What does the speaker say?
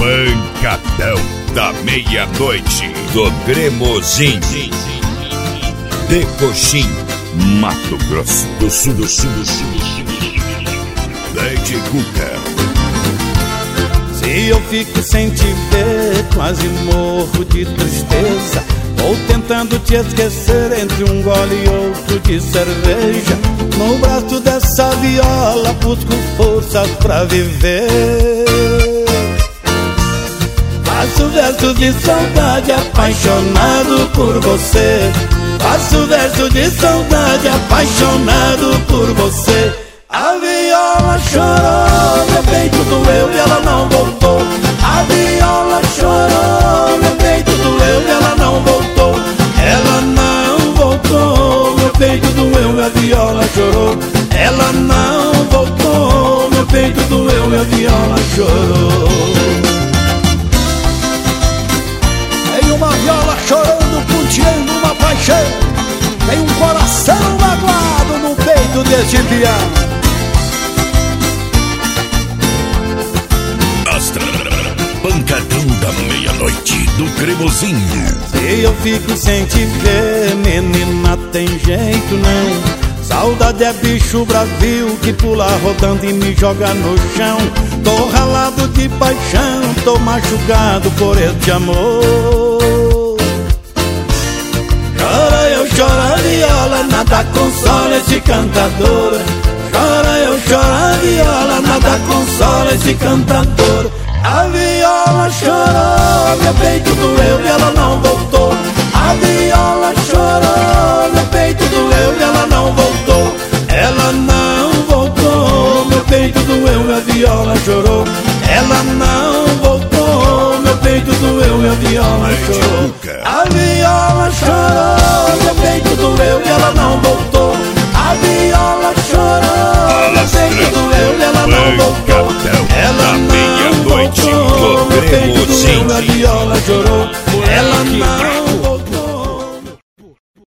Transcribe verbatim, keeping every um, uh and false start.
Pancadão da meia-noite do Cremosinho de Coxim, Mato Grosso do Sul, do Sul, do Sul, do Sul. Lady Cuca. Se eu fico sem te ver, quase morro de tristeza. Vou tentando te esquecer entre um gole e outro de cerveja. No braço dessa viola busco forças pra viver. Faço versos de saudade apaixonado por você. Faço verso de saudade apaixonado por você. A viola chorou, meu peito doeu e ela não voltou. A viola chorou, meu peito doeu e ela não voltou. Ela não voltou, meu peito doeu e a viola chorou. Ela não voltou, meu peito doeu e a viola chorou. Tem uma viola chorando, punteando uma paixão. Tem um coração magoado no peito deste piano. Pancadão da meia-noite do Cremosinho. Se eu fico sem te ver, menina, tem jeito não. Saudade é bicho bravio que pula rodando e me joga no chão. Tô ralado de paixão, tô machucado por este amor. Chora eu, chora a viola, nada consola esse cantador. Chora eu, chora a viola, nada consola esse cantador. A viola chorou, meu peito doeu e ela não voltou. A viola chorou, meu peito doeu e ela não voltou. Ela não voltou, meu peito doeu e a viola chorou. Ela não voltou.